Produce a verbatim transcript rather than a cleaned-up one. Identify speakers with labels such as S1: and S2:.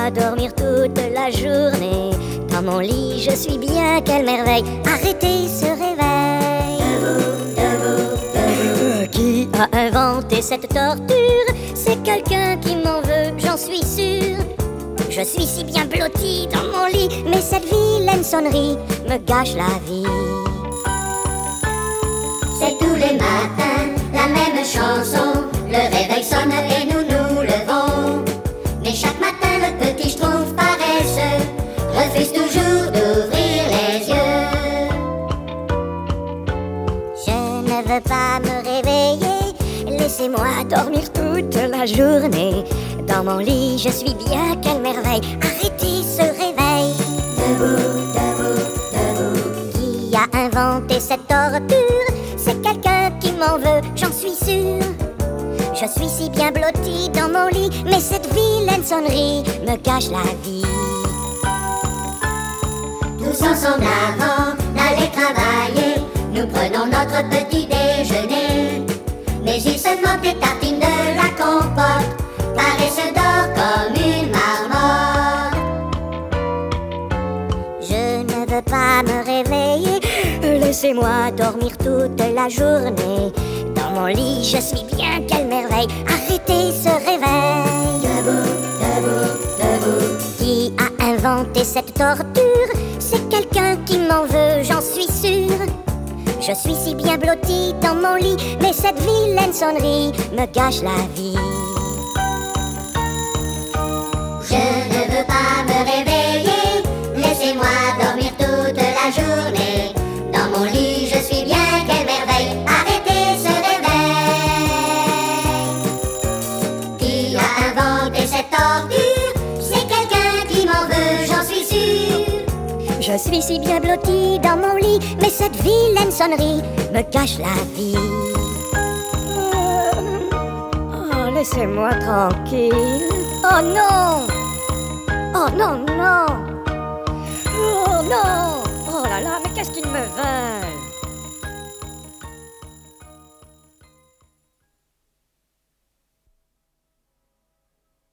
S1: Laissez-moi dormir toute la journée. Dans mon lit, je suis bien, quelle merveille. Arrêtez ce réveil. Debout, debout, debout. Euh, qui a inventé cette torture? C'est quelqu'un qui m'en veut, j'en suis sûre. Je suis si bien blottie dans mon lit, mais cette vilaine sonnerie me gâche la vie.
S2: C'est tous les matins la même chanson. Le réveil sonne et nous nous levons. Mais chaque matin le petit schtroumpf paresseux refuse toujours d'ouvrir les yeux.
S1: Je ne veux pas me réveiller, laissez-moi dormir toute la journée. Dans mon lit, je suis bien, quelle merveille. Arrêtez ce réveil.
S2: Debout, debout, debout.
S1: Qui a inventé cette torture? C'est quelqu'un qui m'en veut, j'en suis sûre. Je suis si bien blottie dans mon lit, mais cette vilaine sonnerie me gâche la vie.
S2: Tous ensemble avant d'aller travailler, nous prenons notre petit déjeuner. Mais il se manque des tartines de la compote, car elle se dort comme une marmotte.
S1: Je ne veux pas me réveiller, laissez-moi dormir toute la journée. Dans mon lit, je suis bien, quelle merveille. Arrêtez ce réveil.
S2: Debout, debout, debout.
S1: Qui a inventé cette torture? C'est quelqu'un qui m'en veut, j'en suis sûre. Je suis si bien blottie dans mon lit, mais cette vilaine sonnerie me gâche la vie.
S2: Je ne veux pas me réveiller, laissez-moi dormir toute la journée. Dans mon lit, je suis bien, quelle merveille. Arrêtez ce réveil. Qui a inventé cette torture? C'est quelqu'un qui m'en veut, j'en suis sûre.
S1: Je suis si bien blottie dans mon lit, mais cette vilaine sonnerie me gâche la vie. Oh, laissez-moi tranquille. Oh non! Oh non, non!